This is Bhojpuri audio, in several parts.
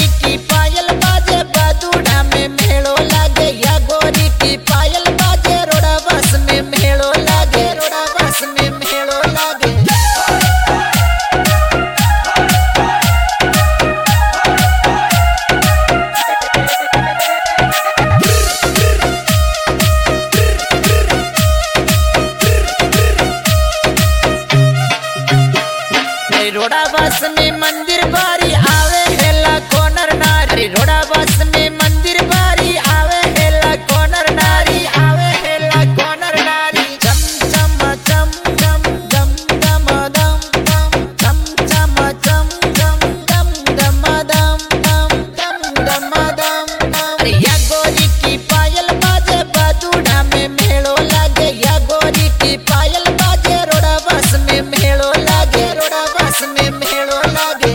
की पायल बाजे बादुड़ा में मेलो लागे या गोरी की पायल बाजे रोड़ा बस में मेलो लागे रोड़ा बस में मेलो लागे। रोड़ा बस में मंदिर बारी आवे हेला कोनर नारी रोड़ा बस में मंदिर बारी आवे हेला कोनर नारी आवे हेला कोनर नारी। चम चम चम चम दम दम दम दम चम चम चम दम दम दम दम दम दम। अरे या गोरी की पायल बाजे बादुड़ा में मेलो लागे या गोरी की पायल बाजे रोड़ा बस में मेलो लागे रोड़ा बस में मेलो लागे।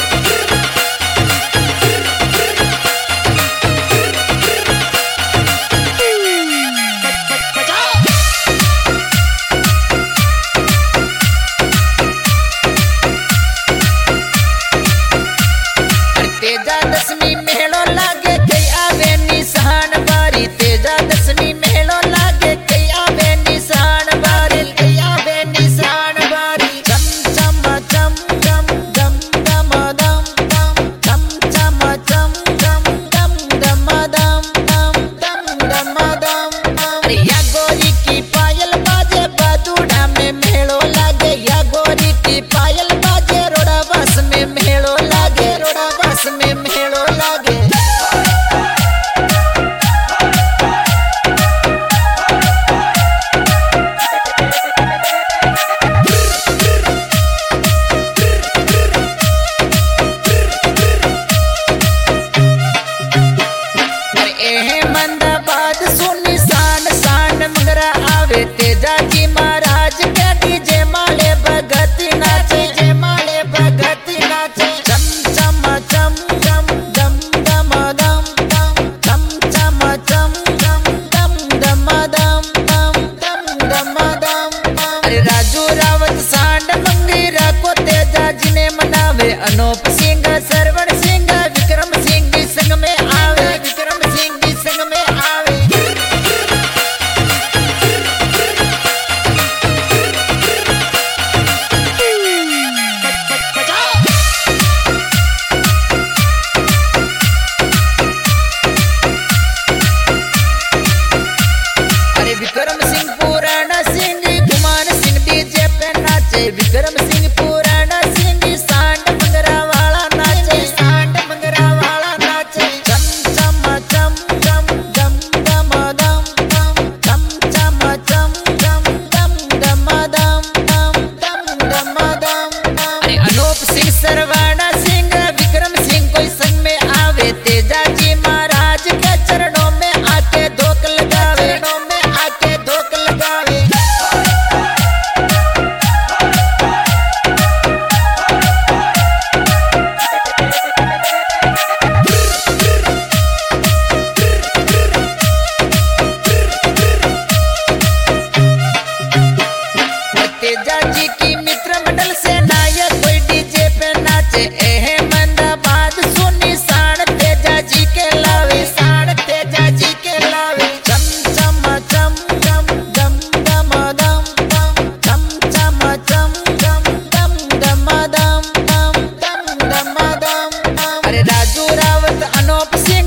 तेजा दशमी मेलो लागे कई आवे निशान बारी तेजा दशमी मेलो लागे कई आवे निशान बारी कई आवे निशान बारी। चम चम चम चम दम दम दम दम चम चम चम दम दम दम दम दम दम। अरे या गोरी की पायल बाजे बादुड़ा में मेलो लागे या गोरी की पायल बाजे रोड़ा बस में मेलो लागे रोड़ा बस में मेलो लागे। मंदाबाद सोनी सान सान मंगरा आवे तेजा जी महाराज के डीजे माले भगत नाचे जे माले भगत नाचे। चम चम चम चम दम दम दम दम चम चम चम दम दम दम दम दम दम। अरे राजू रावत सांड मंगीरा को तेजा जी ने मनावे अनूप सिंह सरवण सिंह विक्रम सिंह भी संग में आवे विक्रम सिंह भी संग में आवे। अरे विक्रम सिंह पुराना सिंह गुमान सिंह डीजे पे नाचे विक्रम सिंह पुराना सिंह सांड मंगरा वाला नाचे सांड मंगरा वाला नाचे। चम चम चम चम दम दम दम दम चम चम चम दम दम दम दम दम दम। अरे अनूप सिंह सरवाना सिंह विक्रम सिंह कोई संग में आवे तेजा जी महाराज के चरणों में आके धोक लगावे चरणों में आके धोक लगावे। तेजा जी की मित्र मंडल से नायक कोई डीजे पे नाचे एहे मंदाबाद सोनी साण तेजा जी के लावे साण तेजा जी के लावे। चम चम चम चम दम दम दम चम चम चम चम दम दम दम दम दम दम। अरे राजू रावत अनूप सिंह